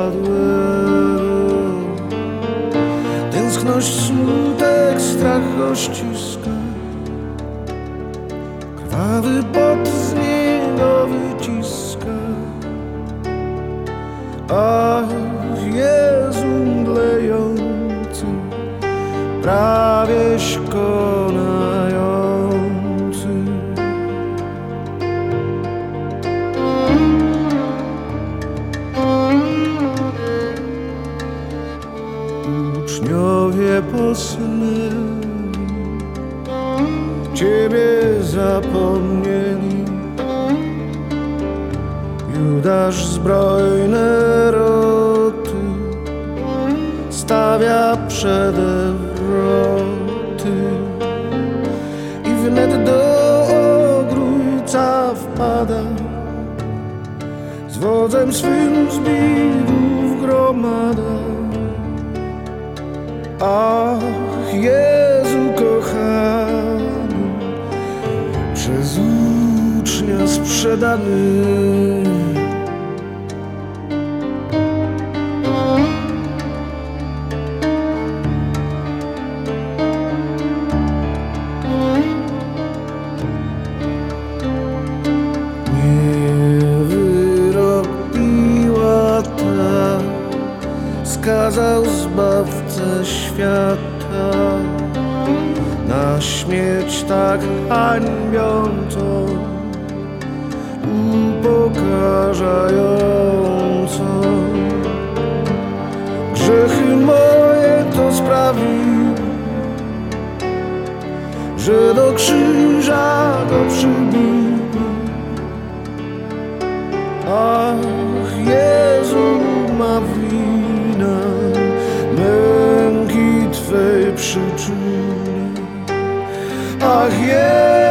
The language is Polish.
Tęskność, smutek, strach go ściska. Krwawy pot z niego wyciska. Ach, Jezu mdlejący, prawieś konający. Uczniowie posnęli, Ciebie zapomnieli. Judasz zbrojne roty stawia przede wroty i wnet do ogrójca wpada. Z wodzem swym zbirów gromada. Ach, Jezu kochany, przez ucznia sprzedany. Nie wyrok Piłata skazał Zbawcę świata na śmierć tak hańbiącą, upokarzającą. Grzechy moje to sprawił, że do krzyża go przybił. Ach, Jezu ma wina męki Twej przyczyny. Ach, Jezu